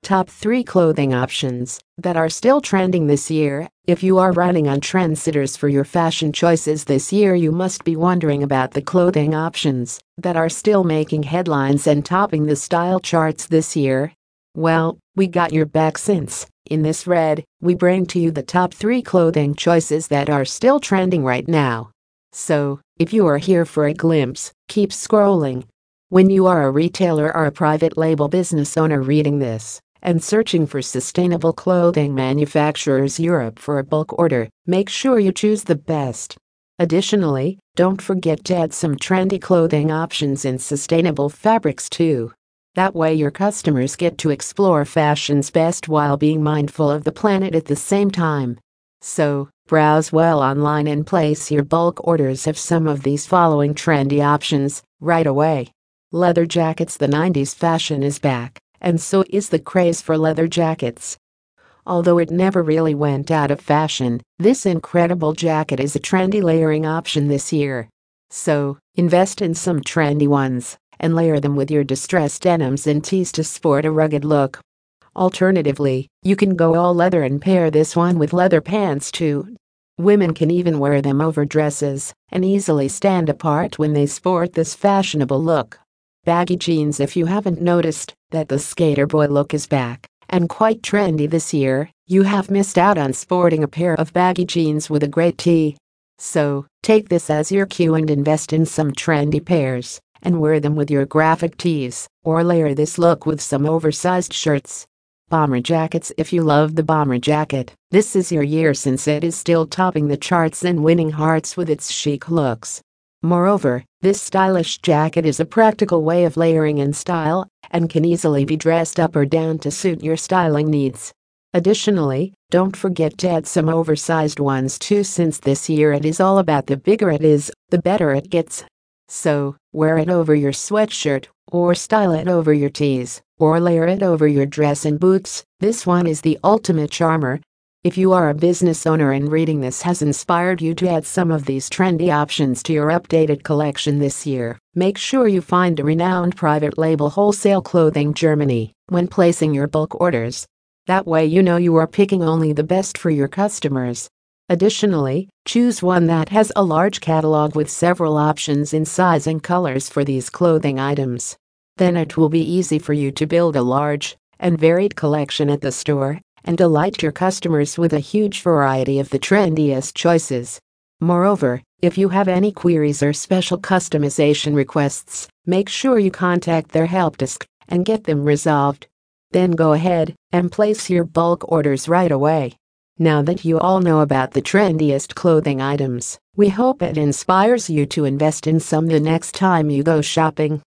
top 3 clothing options that are still trending this year. If you are running on trendsetters for your fashion choices this year, you must be wondering about the clothing options that are still making headlines and topping the style charts this year. Well, we got your back, since in this read, we bring to you the top 3 clothing choices that are still trending right now. So, if you are here for a glimpse, keep scrolling. When you are a retailer or a private label business owner reading this and searching for sustainable clothing manufacturers Europe for a bulk order, make sure you choose the best. Additionally, don't forget to add some trendy clothing options in sustainable fabrics too. That way your customers get to explore fashion's best while being mindful of the planet at the same time. So, browse well online and place your bulk orders of some of these following trendy options right away. Leather jackets. The 90s fashion is back, and so is the craze for leather jackets. Although it never really went out of fashion, this incredible jacket is a trendy layering option this year. So, invest in some trendy ones and layer them with your distressed denims and tees to sport a rugged look. Alternatively, you can go all leather and pair this one with leather pants too. Women can even wear them over dresses and easily stand apart when they sport this fashionable look. Baggy jeans. If you haven't noticed that the skater boy look is back and quite trendy this year, you have missed out on sporting a pair of baggy jeans with a great tee. So, take this as your cue and invest in some trendy pairs and wear them with your graphic tees, or layer this look with some oversized shirts. Bomber jackets. If you love the bomber jacket, this is your year, since it is still topping the charts and winning hearts with its chic looks. Moreover, this stylish jacket is a practical way of layering in style and can easily be dressed up or down to suit your styling needs. Additionally, don't forget to add some oversized ones too, since this year it is all about the bigger it is, the better it gets. So, wear it over your sweatshirt, or style it over your tees, or layer it over your dress and boots. This one is the ultimate charmer. If you are a business owner and reading this has inspired you to add some of these trendy options to your updated collection this year, make sure you find a renowned private label wholesale clothing Germany when placing your bulk orders. That way you know you are picking only the best for your customers. Additionally, choose one that has a large catalog with several options in size and colors for these clothing items. Then it will be easy for you to build a large and varied collection at the store and delight your customers with a huge variety of the trendiest choices. Moreover, if you have any queries or special customization requests, make sure you contact their help desk and get them resolved. Then go ahead and place your bulk orders right away. Now that you all know about the trendiest clothing items, we hope it inspires you to invest in some the next time you go shopping.